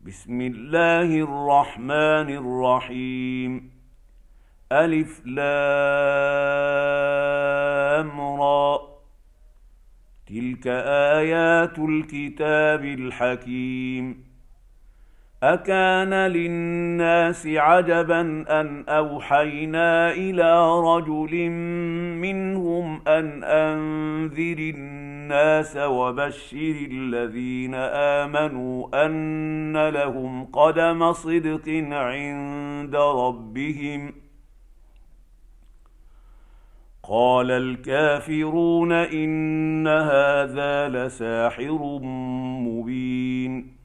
بسم الله الرحمن الرحيم. ألف لام را، تلك آيات الكتاب الحكيم. أكان للناس عجبا أن أوحينا إلى رجل منهم أن أنذر الناس وبشر الذين آمنوا أن لهم قدم صدق عند ربهم. قال الكافرون إن هذا لساحر مبين.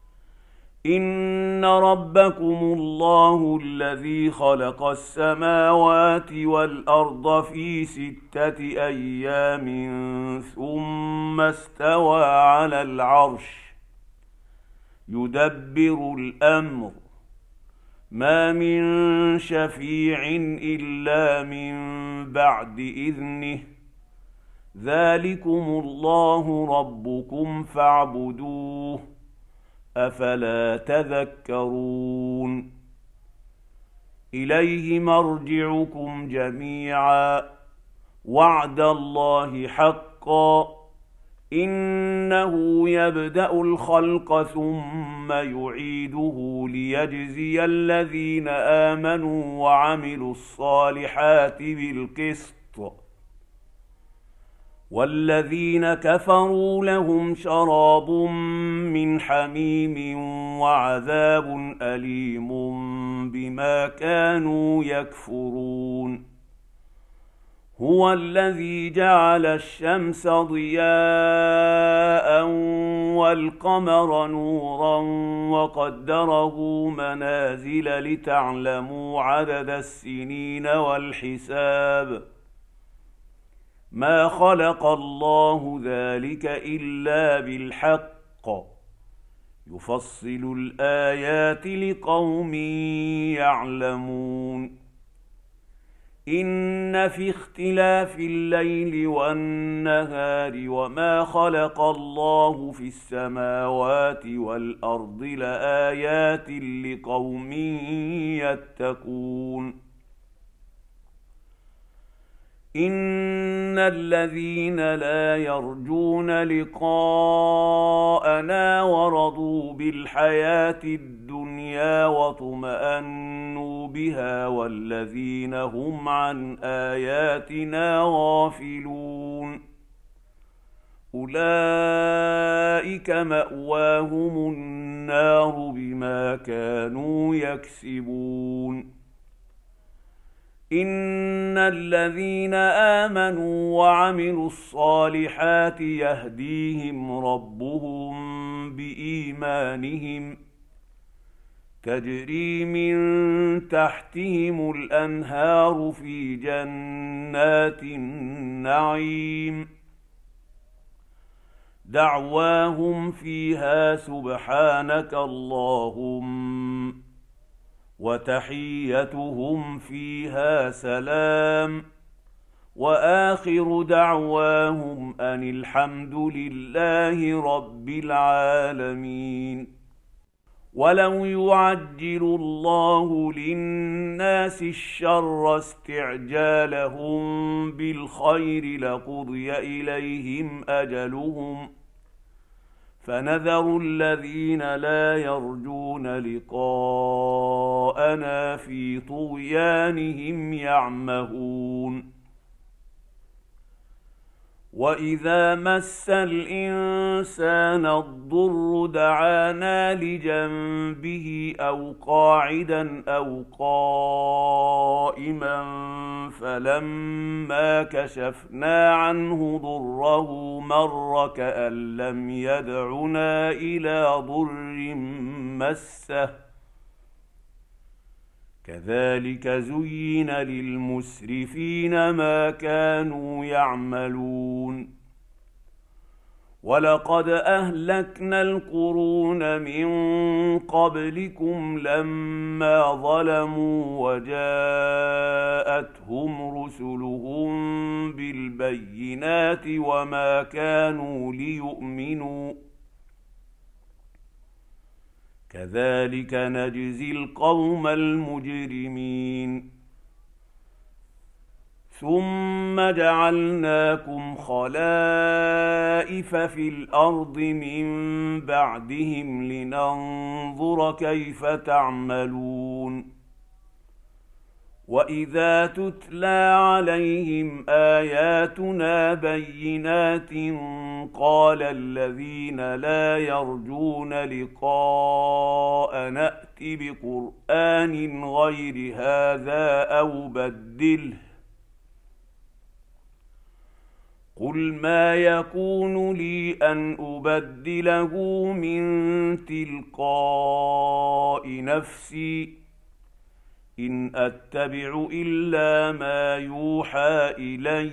إن ربكم الله الذي خلق السماوات والأرض في 6 أيام ثم استوى على العرش يدبر الأمر، ما من شفيع إلا من بعد إذنه، ذلكم الله ربكم فاعبدوه، أفلا تذكرون. إليه مرجعكم جميعا، وعد الله حقا، إنه يبدأ الخلق ثم يعيده ليجزي الذين آمنوا وعملوا الصالحات بالقسط، والذين كفروا لهم شراب من حميم وعذاب أليم بما كانوا يكفرون. هو الذي جعل الشمس ضياء والقمر نورا وقدره منازل لتعلموا عدد السنين والحساب، ما خلق الله ذلك إلا بالحق، يفصل الآيات لقوم يعلمون. إن في اختلاف الليل والنهار وما خلق الله في السماوات والأرض لآيات لقوم يتقون. إن الذين لا يرجون لقاءنا ورضوا بالحياة الدنيا واطمأنوا بها والذين هم عن آياتنا غافلون، أولئك مأواهم النار بما كانوا يكسبون. إن الذين آمنوا وعملوا الصالحات يهديهم ربهم بإيمانهم، تجري من تحتهم الأنهار في جنات النعيم، دعواهم فيها سبحانك اللهم، وتحيتهم فيها سلام، وآخر دعواهم أن الحمد لله رب العالمين. ولو يعجل الله للناس الشر استعجالهم بالخير لقضي إليهم أجلهم، فنذر الذين لا يرجون لقاءنا في طغيانهم يعمهون. وإذا مس الإنسان الضر دعانا لجنبه أو قاعدا أو قائما، فلما كشفنا عنه ضره مر كأن لم يدعنا إلى ضر مسه، كذلك زين للمسرفين ما كانوا يعملون. ولقد أهلكنا القرون من قبلكم لما ظلموا وجاءتهم رسلهم بالبينات وما كانوا ليؤمنوا كذلك نجزي القوم المجرمين. ثم جعلناكم خلائف في الأرض من بعدهم لننظر كيف تعملون. وإذا تتلى عليهم آياتنا بينات قال الذين لا يرجون لقاء نأت بقرآن غير هذا أو بدله قل ما يكون لي أن أبدله من تلقاء نفسي إن أتبع إلا ما يوحى إلي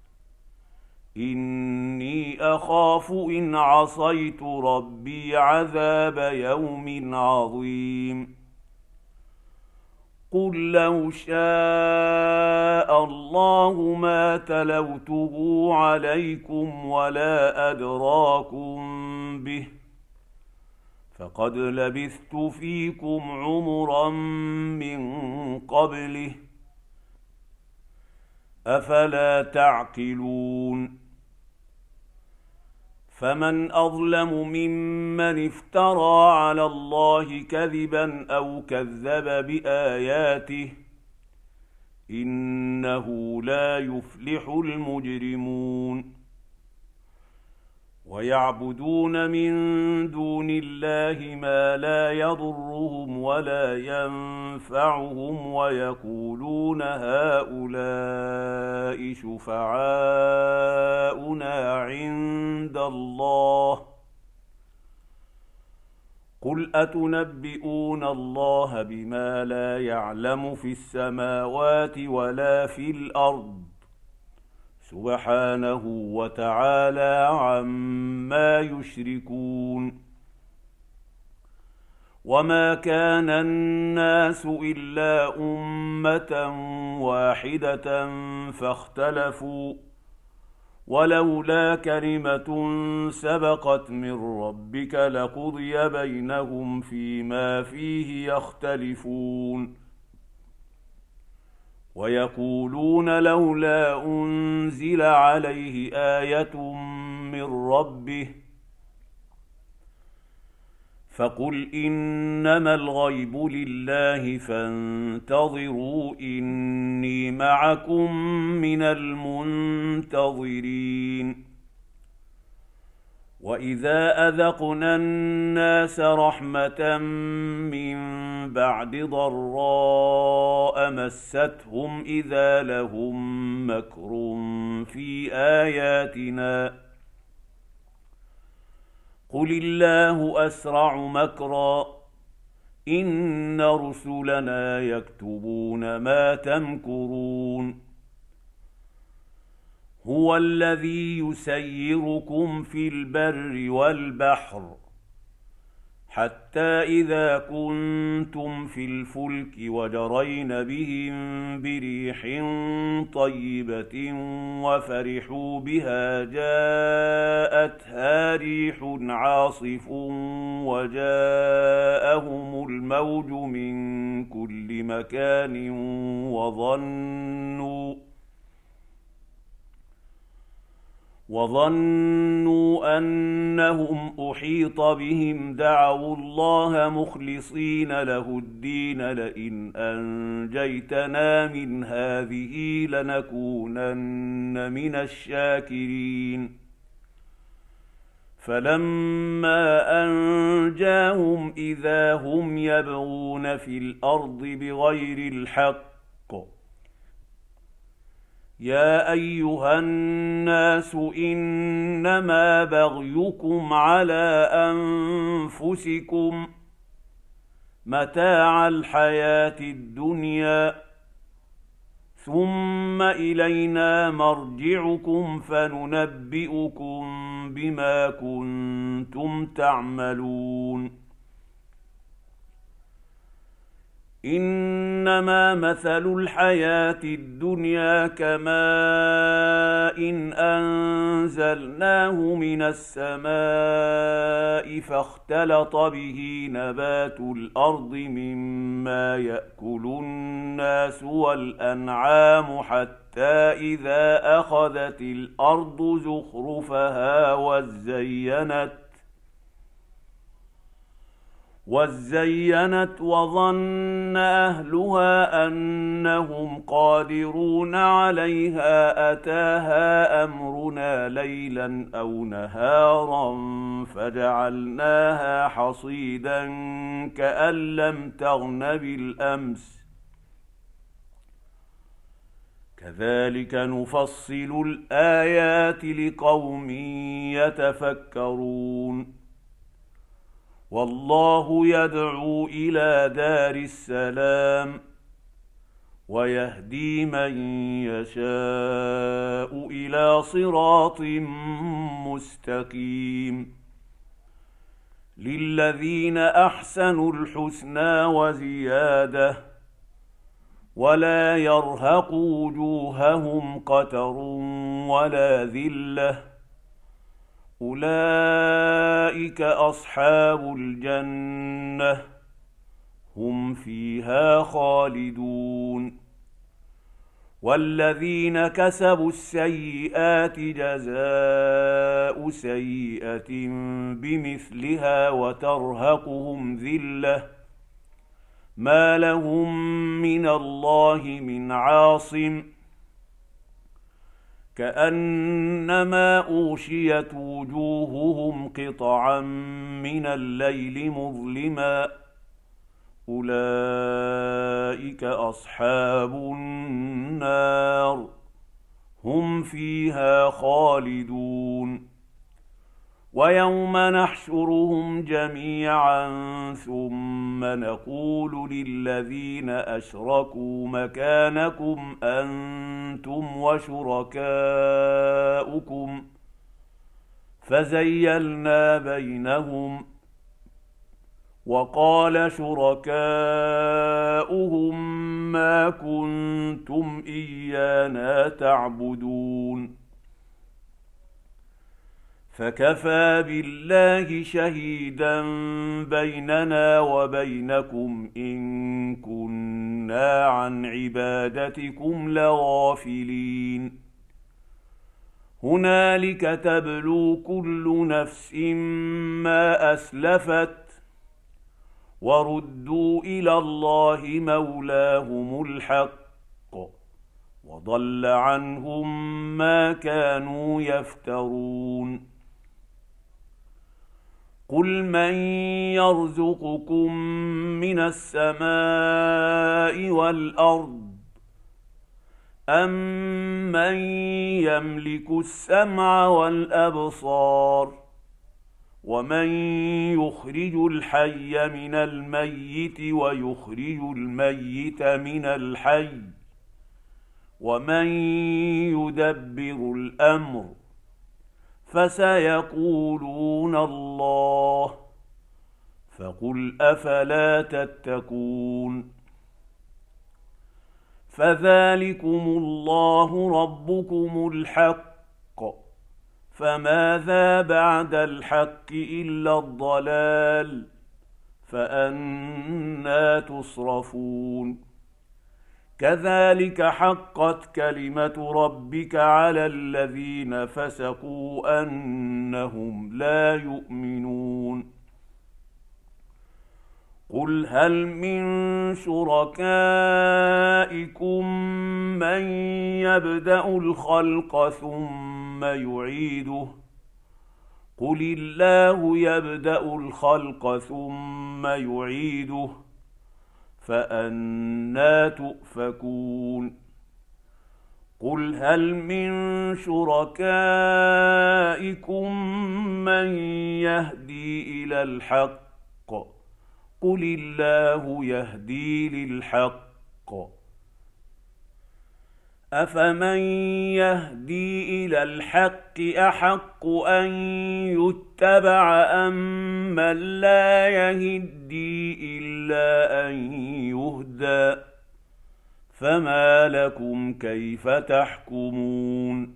إني أخاف إن عصيت ربي عذاب يوم عظيم. قل لو شاء الله ما تلوته عليكم ولا أدراكم به فقد لبثت فيكم عمرا من قبله أفلا تعقلون. فمن أظلم ممن افترى على الله كذبا أو كذب بآياته إنه لا يفلح المجرمون. ويعبدون من دون الله ما لا يضرهم ولا ينفعهم ويقولون هؤلاء شفعاؤنا عند الله قل أتنبئون الله بما لا يعلم في السماوات ولا في الأرض سبحانه وتعالى عما يشركون. وما كان الناس إلا أمة واحدة فاختلفوا ولولا كلمة سبقت من ربك لقضي بينهم فيما فيه يختلفون. ويقولون لولا أنزل عليه آية من ربه فقل إنما الغيب لله فانتظروا إني معكم من المنتظرين. وإذا أذقنا الناس رحمة من بعد ضراء مستهم إذا لهم مكر في آياتنا قل الله أسرع مكرا إن رسلنا يكتبون ما تمكرون. هو الذي يسيركم في البر والبحر حتى إذا كنتم في الفلك وجرين بهم بريح طيبة وفرحوا بها جاءتها ريح عاصف وجاءهم الموج من كل مكان وظنوا أنهم أحيط بهم دعوا الله مخلصين له الدين لئن أنجيتنا من هذه لنكونن من الشاكرين. فلما أنجاهم إذا هم يبغون في الأرض بغير الحق يا أيها الناس إنما بغيكم على أنفسكم متاع الحياة الدنيا ثم إلينا مرجعكم فننبئكم بما كنتم تعملون. إنما مثل الحياة الدنيا كماء إن أنزلناه من السماء فاختلط به نبات الأرض مما يأكل الناس والأنعام حتى إذا أخذت الأرض زخرفها وزينت وظن أهلها أنهم قادرون عليها أتاها أمرنا ليلا أو نهارا فجعلناها حصيدا كأن لم تغن بالأمس كذلك نفصل الآيات لقوم يتفكرون والله يدعو إلى دار السلام ويهدي من يشاء إلى صراط مستقيم للذين أحسنوا الحسنى وزيادة ولا يرهق وجوههم قتر ولا ذلة أولئك أصحاب الجنة هم فيها خالدون والذين كسبوا السيئات جزاء سيئة بمثلها وترهقهم ذلة ما لهم من الله من عاصم كأنما أغشيت وجوههم قطعا من الليل مظلما أولئك أصحاب النار هم فيها خالدون ويوم نحشرهم جميعا ثم نقول للذين أشركوا مكانكم أنتم وشركاؤكم فزيلنا بينهم وقال شركاؤهم ما كنتم إيانا تعبدون فكفى بالله شهيدا بيننا وبينكم إن كنا عن عبادتكم لغافلين هنالك تبلو كل نفس ما أسلفت وردوا إلى الله مولاهم الحق وضل عنهم ما كانوا يفترون قل من يرزقكم من السماء والأرض أمن يملك السمع والأبصار ومن يخرج الحي من الميت ويخرج الميت من الحي ومن يدبر الأمر فسيقولون الله فقل أفلا تتقون فذلكم الله ربكم الحق فماذا بعد الحق إلا الضلال فأنى تصرفون كذلك حقت كلمة ربك على الذين فسقوا أنهم لا يؤمنون قل هل من شركائكم من يبدأ الخلق ثم يعيده قل الله يبدأ الخلق ثم يعيده فأنى تؤفكون قل هل من شركائكم من يهدي إلى الحق قل الله يهدي للحق أفمن يهدي إلى الحق أحق أن يتبع أم من لا يهدي إلا أن يهدى فما لكم كيف تحكمون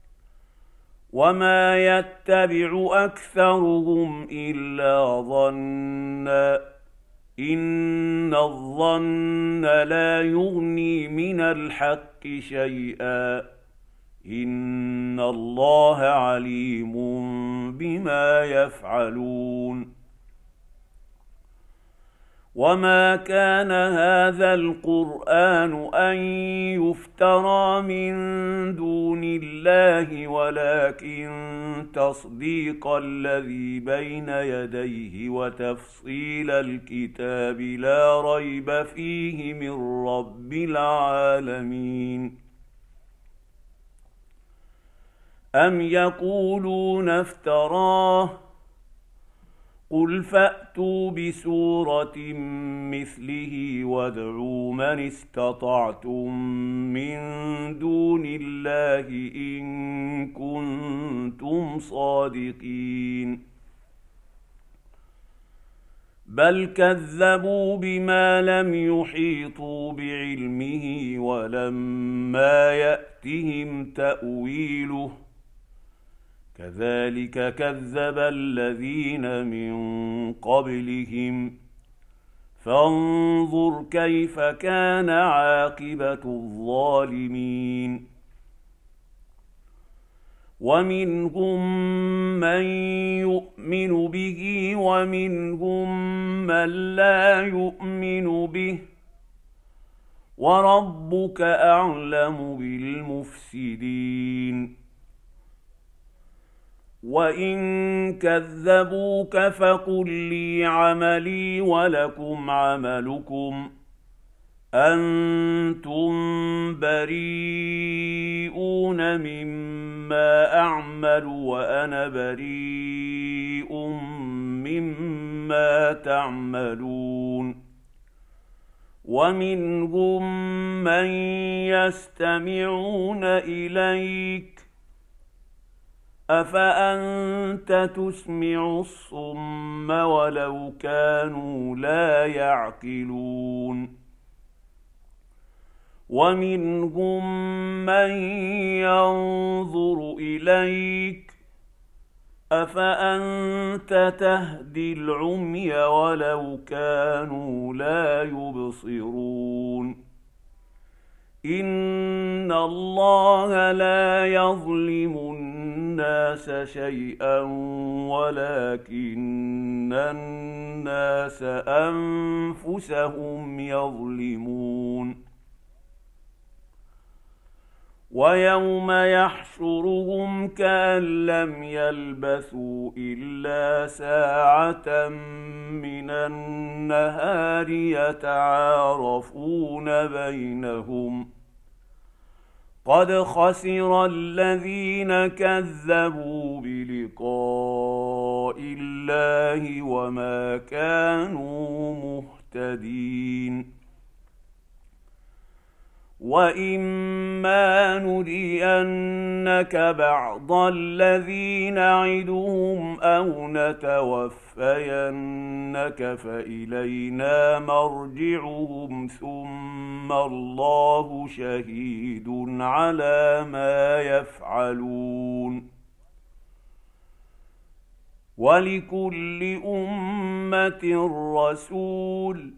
وما يتبع أكثرهم إلا ظنا إن الظن لا يغني من الحق شيئا إن الله عليم بما يفعلون وما كان هذا القرآن أن يفترى من دون الله ولكن تصديق الذي بين يديه وتفصيل الكتاب لا ريب فيه من رب العالمين أم يقولون افتراه قل فأتوا بسورة مثله وادعوا من استطعتم من دون الله إن كنتم صادقين بل كذبوا بما لم يحيطوا بعلمه ولما يأتهم تأويله كذلك كذب الذين من قبلهم فانظر كيف كان عاقبة الظالمين ومنهم من يؤمن به ومنهم من لا يؤمن به وربك أعلم بالمفسدين وإن كذبوك فقل لي عملي ولكم عملكم أنتم بريئون مما أعمل وأنا بريء مما تعملون ومنهم من يستمعون إليك أفأنت تسمع الصم ولو كانوا لا يعقلون ومنهم من ينظر إليك أفأنت تهدي العمي ولو كانوا لا يبصرون إن الله لا يظلم الناس شيئا ولكن الناس أنفسهم يظلمون ويوم يحشرهم كأن لم يلبثوا إلا ساعة من النهار يتعارفون بينهم قد خسر الذين كذبوا بلقاء الله وما كانوا مهتدين وإما نرينك بعض الذي نعدهم أو نتوفينك فإلينا مرجعهم ثم الله شهيد على ما يفعلون ولكل أمة رسول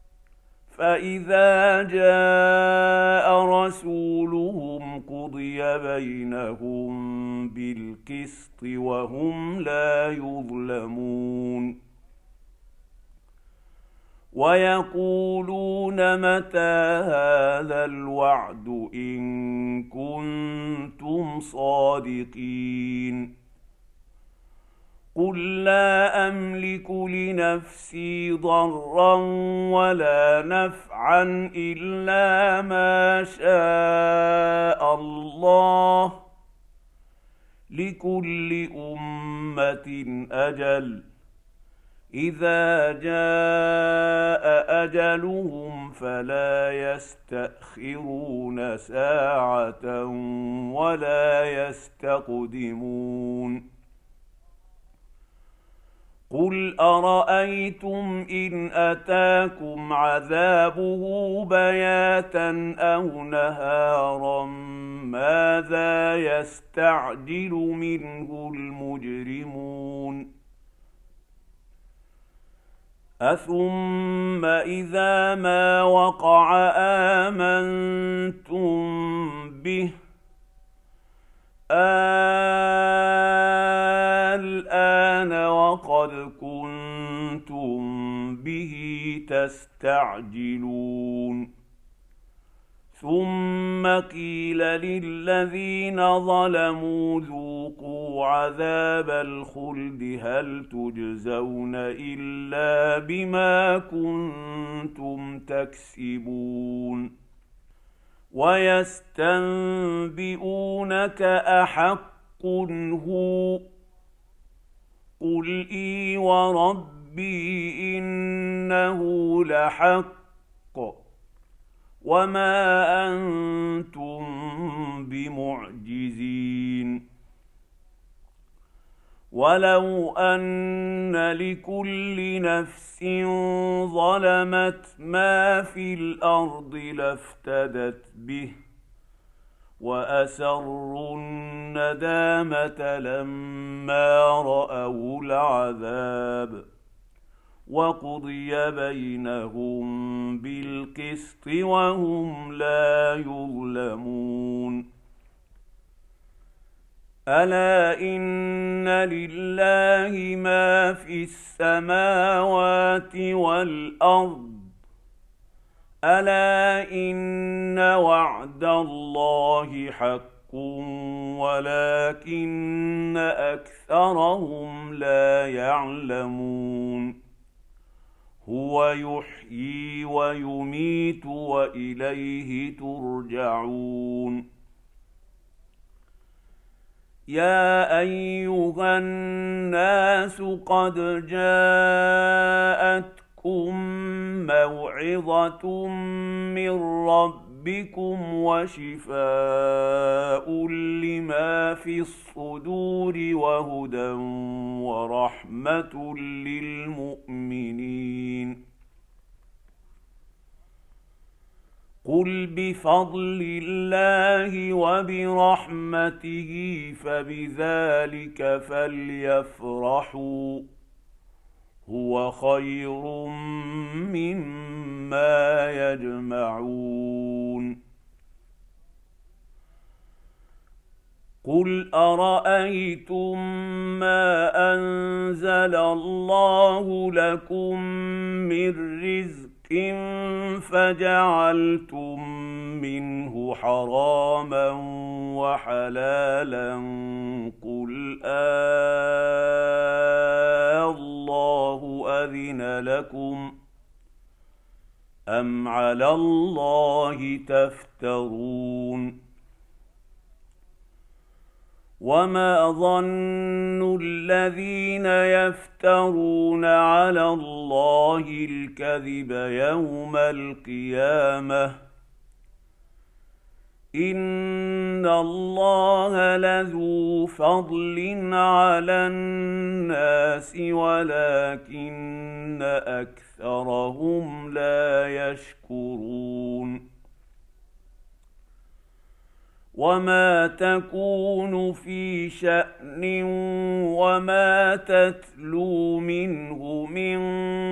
فإذا جاء رسولهم قضي بينهم بالقسط وهم لا يظلمون ويقولون متى هذا الوعد إن كنتم صادقين قل لا أملك لنفسي ضرا ولا نفعا إلا ما شاء الله لكل أمة أجل إذا جاء أجلهم فلا يستأخرون ساعة ولا يستقدمون قل أرأيتم إن أتاكم عذابه بياتا أو نهارا ماذا يستعجل منه المجرمون أثم إذا ما وقع آمنتم به الآن وقد كنتم به تستعجلون ثم قيل للذين ظلموا ذوقوا عذاب الخلد هل تجزون إلا بما كنتم تكسبون ويستنبئونك أحق هو قل إي وربي إنه لحق وما أنتم بمعجزين ولو أن لكل نفس ظلمت ما في الأرض لافتدت به وأسروا الندامة لما رأوا العذاب وقضي بينهم بالقسط وهم لا يظلمون ألا إن لله ما في السماوات والأرض ألا إن وعد الله حق ولكن أكثرهم لا يعلمون هو يحيي ويميت وإليه ترجعون يا أيها الناس قد جاءتكم موعظة من ربكم وشفاء لما في الصدور وهدى ورحمة للمؤمنين قل بفضل الله وبرحمته فبذلك فليفرحوا هو خير مما يجمعون قل أرأيتم ما أنزل الله لكم من رزق فجعلتم منه حراما وحلالا قل الله أذن لكم أم على الله تفترون وما ظن الذين يفترون على الله الكذب يوم القيامة إن الله لذو فضل على الناس ولكن أكثرهم لا يشكرون وما تكون في شأن وما تتلو منه من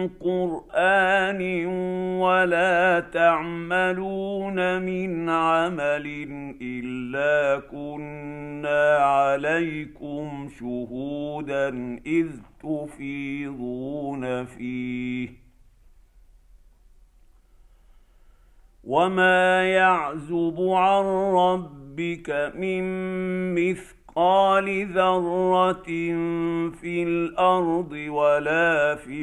قرآن ولا تعملون من عمل إلا كنا عليكم شهودا إذ تفيضون فيه وما يعزب عن ربك من مثقال ذرة في الأرض ولا في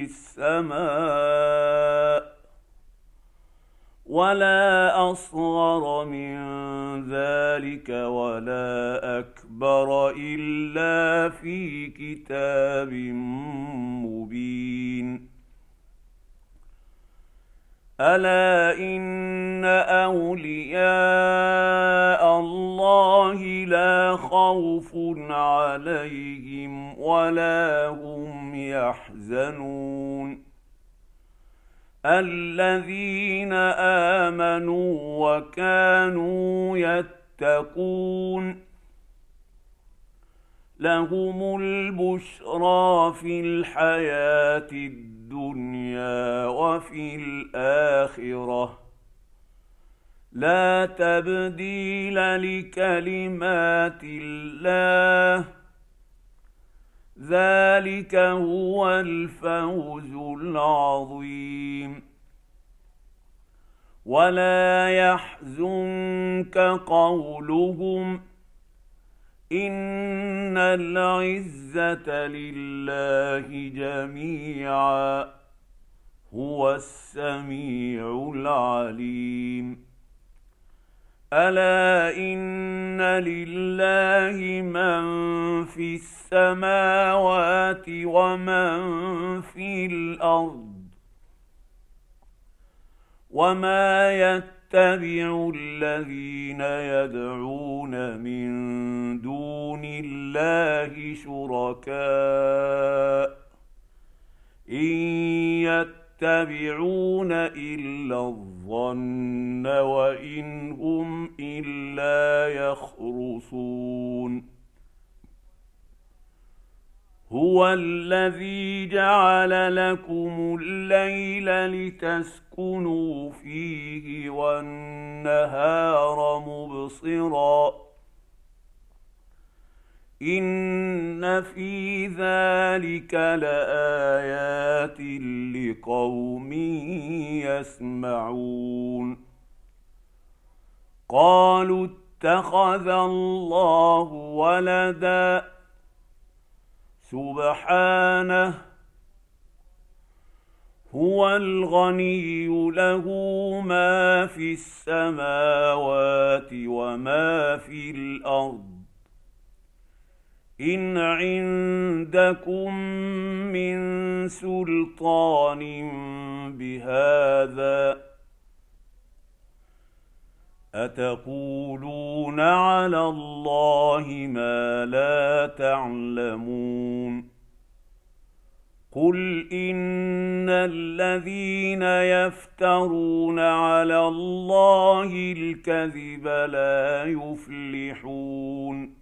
السماء ولا أصغر من ذلك ولا أكبر إلا في كتاب مبين ألا إن أولياء الله لا خوف عليهم ولا هم هم يحزنون الذين آمنوا وكانوا يتقون لهم البشرى في الحياة الدنيا وفي الآخرة لا تبديل لكلمات الله ذلك هو الفوز العظيم ولا يحزنك قولهم إن العزة لله جميعا هو السميع العليم ألا إن لله من في السماوات ومن في الأرض وما يتبع الذين يدعون من دون الله شركاء إن يتبعون إلا الظن وإن هم إلا يخرصون هو الذي جعل لكم الليل لتسكنوا فيه والنهار مبصرا إن في ذلك لآيات لقوم يسمعون قالوا اتخذ الله ولدا سبحانه هو الغني له ما في السماوات وما في الأرض إن عندكم من سلطان بهذا أتقولون على الله ما لا تعلمون قل إن الذين يفترون على الله الكذب لا يفلحون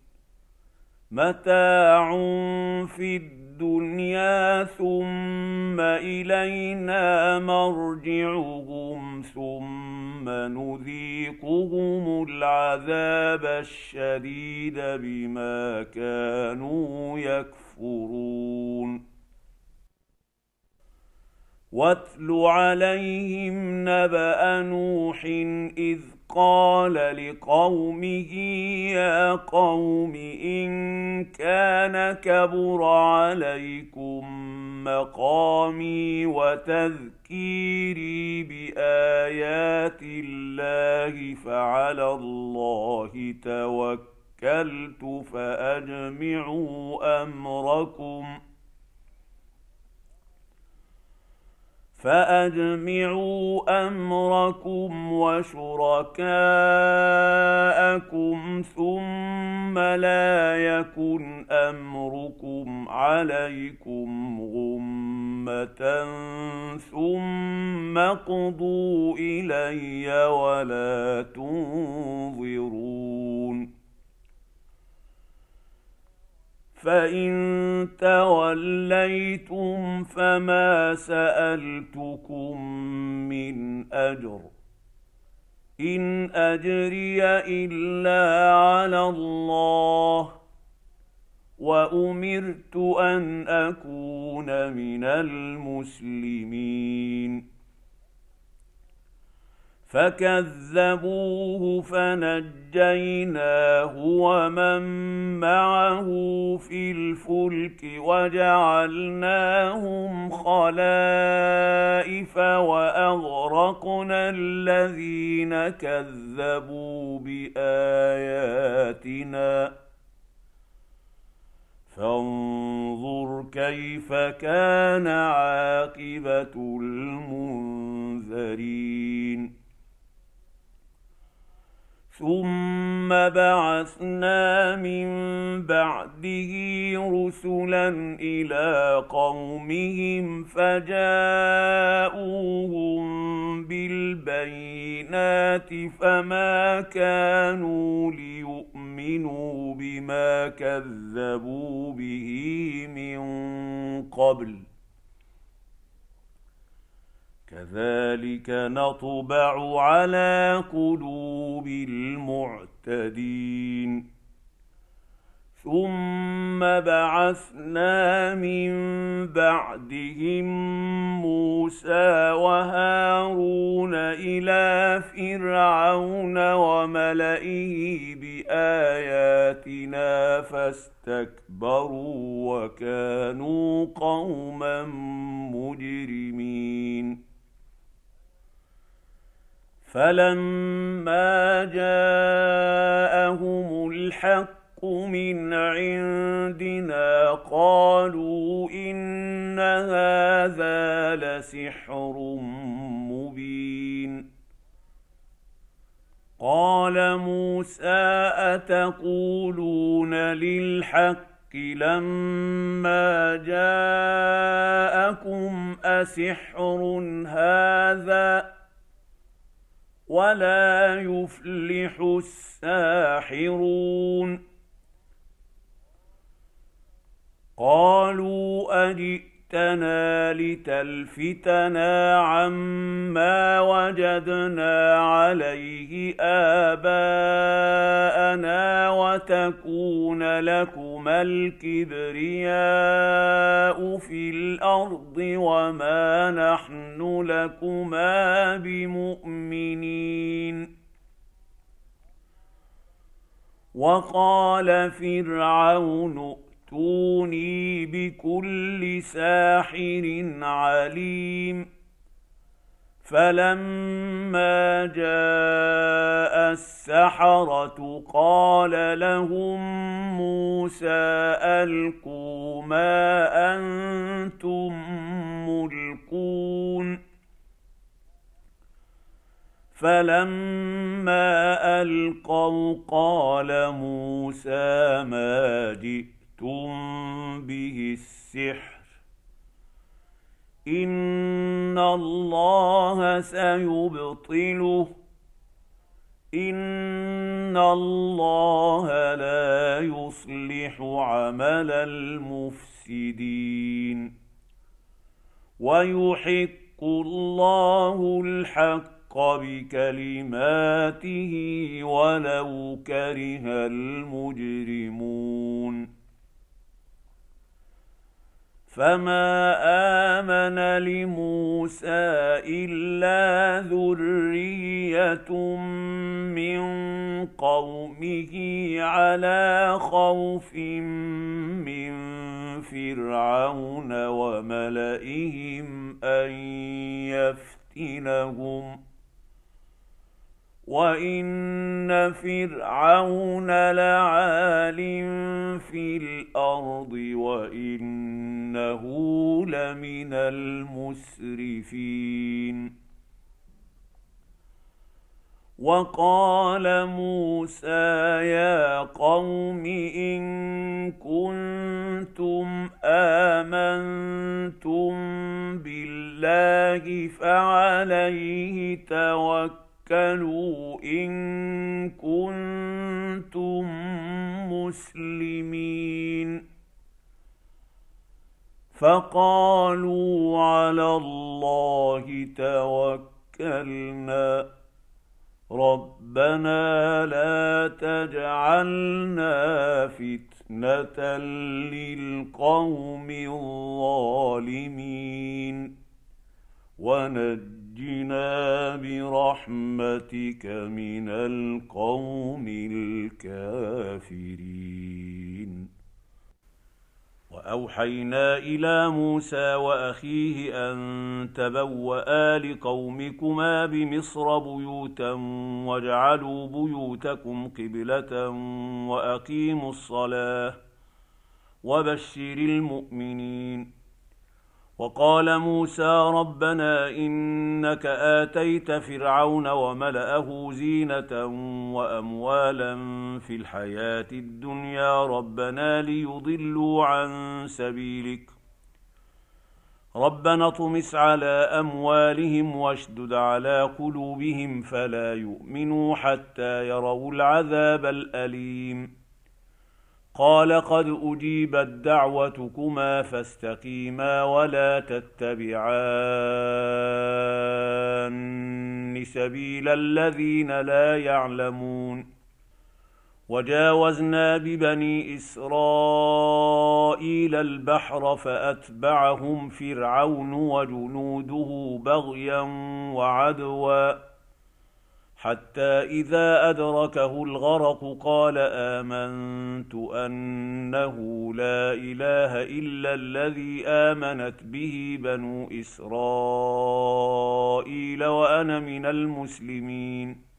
متاع في الدنيا ثم إلينا مرجعهم ثم نذيقهم العذاب الشديد بما كانوا يكفرون واتل عليهم نبأ نوح إذ قال لقومه يا قوم إن كان كبر عليكم مقامي وتذكيري بآيات الله فعلى الله توكلت فأجمعوا أمركم وشركاءكم ثم لا يكن أمركم عليكم غمة ثم اقضوا إلي ولا تنظرون فإن توليتم فما سألتكم من أجر إن أجري إلا على الله وأمرت أن أكون من المسلمين فكذبوه فنجيناه ومن معه في الفلك وجعلناهم خلائف وأغرقنا الذين كذبوا بآياتنا فانظر كيف كان عاقبة المنذرين ثم بعثنا من بعده رسلا إلى قومهم فجاءوهم بالبينات فما كانوا ليؤمنوا بما كذبوا به من قبل كذلك نطبع على قلوب المعتدين ثم بعثنا من بعدهم موسى وهارون إلى فرعون وملئه بآياتنا فاستكبروا وكانوا قوما مجرمين فلما جاءهم الحق من عندنا قالوا إن هذا لسحر مبين قال موسى أتقولون للحق لما جاءكم أسحر هذا ولا يفلح الساحرون قالوا أجئتنا لتلفتنا عما وجدنا عليه آباءنا وتكون لكما الكبرياء في الأرض وما نحن لكما بمؤمنين وقال فرعون ائتوني بكل ساحر عليم فلما جاء السحرة قال لهم موسى ألقوا ما أنتم ملقون فلما ألقوا قال موسى ما جئتم به السحر إن الله سيبطله إن الله لا يصلح عمل المفسدين ويحق الله الحق بكلماته ولو كره المجرمون فما آمن لموسى إلا ذرية من قومه على خوف من فرعون وملئهم أن يفتنهم وإن فرعون لعال في الأرض وإنه لمن المسرفين وقال موسى يا قوم إن كنتم آمنتم بالله فعليه توكلوا إن كنتم مسلمين فقالوا على الله توكلنا ربنا لا تجعلنا فتنة للقوم الظالمين ونجنا برحمتك من القوم الكافرين. وأوحينا إلى موسى وأخيه أن تبوأ لقومكما بمصر بيوتا واجعلوا بيوتكم قبلة وأقيموا الصلاة وبشر المؤمنين. وقال موسى ربنا إنك آتيت فرعون وملأه زينة وأموالا في الحياة الدنيا ربنا ليضلوا عن سبيلك ربنا اطمس على أموالهم واشدد على قلوبهم فلا يؤمنوا حتى يروا العذاب الأليم قال قد أجيبت دعوتكما فاستقيما ولا تتبعان سبيل الذين لا يعلمون وجاوزنا ببني إسرائيل البحر فأتبعهم فرعون وجنوده بغيا وعدوا حتى إذا أدركه الغرق قال آمنت أنه لا إله إلا الذي آمنت به بنو إسرائيل وأنا من المسلمين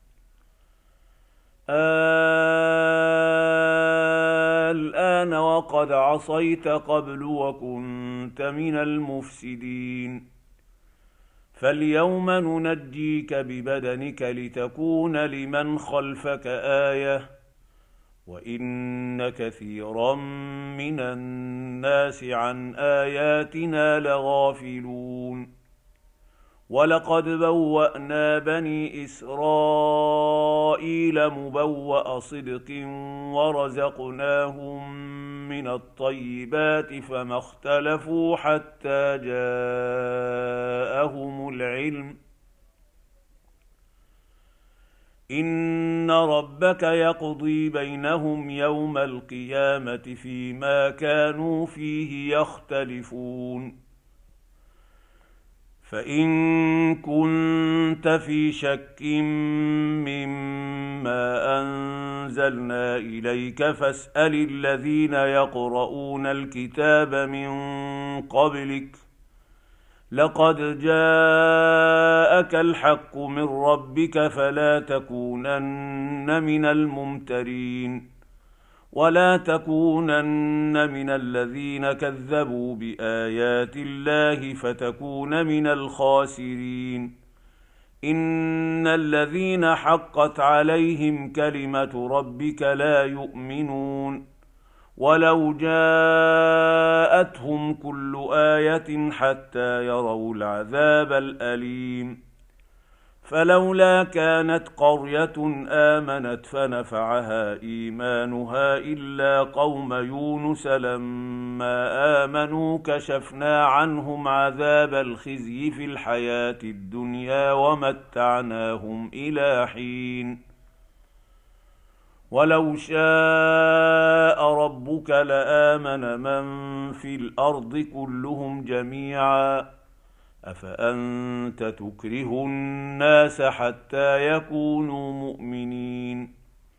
الآن وقد عصيت قبل وكنت من المفسدين فاليوم ننجيك ببدنك لتكون لمن خلفك آية وإن كثيرا من الناس عن آياتنا لغافلون ولقد بوأنا بني إسرائيل مبوأ صدق ورزقناهم من الطيبات فما اختلفوا حتى جاءهم العلم إن ربك يقضي بينهم يوم القيامة فيما كانوا فيه يختلفون فإن كنت في شك مما أنزلنا إليك فاسأل الذين يقرؤون الكتاب من قبلك لقد جاءك الحق من ربك فلا تكونن من الممترين ولا تكونن من الذين كذبوا بآيات الله فتكون من الخاسرين إن الذين حقت عليهم كلمة ربك لا يؤمنون ولو جاءتهم كل آية حتى يروا العذاب الأليم فلولا كانت قرية آمنت فنفعها إيمانها إلا قوم يونس لما آمنوا كشفنا عنهم عذاب الخزي في الحياة الدنيا ومتعناهم إلى حين ولو شاء ربك لآمن من في الأرض كلهم جميعا أفأنت تكره الناس حتى يكونوا مؤمنين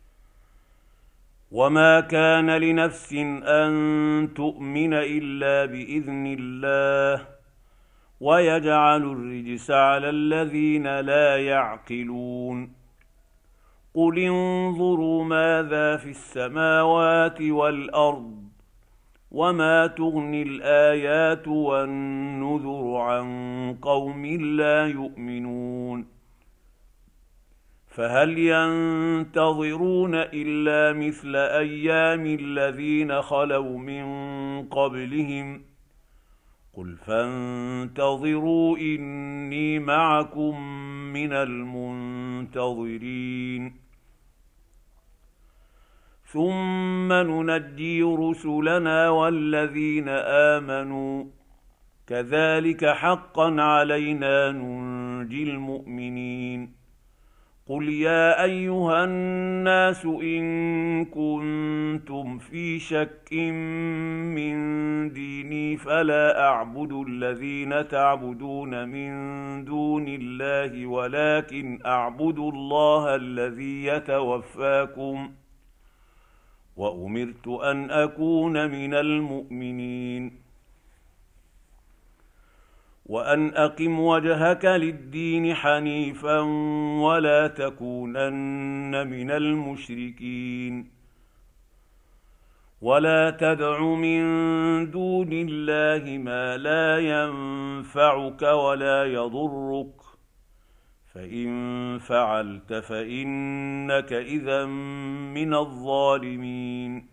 وما كان لنفس أن تؤمن إلا بإذن الله ويجعل الرجس على الذين لا يعقلون قل انظروا ماذا في السماوات والأرض وما تغني الآيات والنذر عن قوم لا يؤمنون فهل ينتظرون إلا مثل أيام الذين خلوا من قبلهم قل فانتظروا إني معكم من المنتظرين ثم ننجي رسلنا والذين آمنوا كذلك حقا علينا ننجي المؤمنين قل يا أيها الناس إن كنتم في شك من ديني فلا أعبد الذين تعبدون من دون الله ولكن أعبد الله الذي يتوفاكم وأمرت أن أكون من المؤمنين وأن أقم وجهك للدين حنيفا ولا تكونن من المشركين ولا تدع من دون الله ما لا ينفعك ولا يضرك، فإن فعلت فإنك إذا من الظالمين.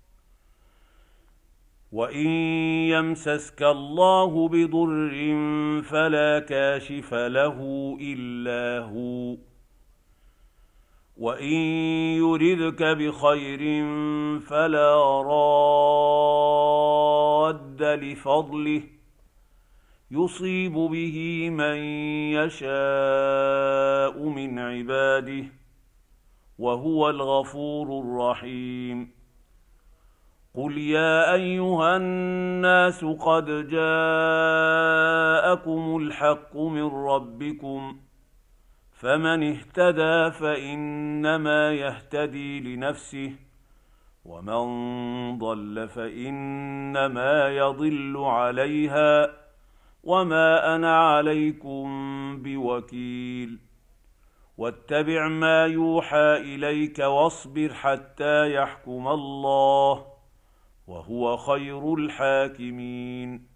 وإن يمسسك الله بضر فلا كاشف له إلا هو، وإن يردك بخير فلا راد لفضله، يصيب به من يشاء من عباده، وهو الغفور الرحيم. قل يا أيها الناس قد جاءكم الحق من ربكم، فمن اهتدى فإنما يهتدي لنفسه، ومن ضل فإنما يضل عليها، وما أنا عليكم بوكيل. واتبع ما يوحى إليك واصبر حتى يحكم الله، وهو خير الحاكمين.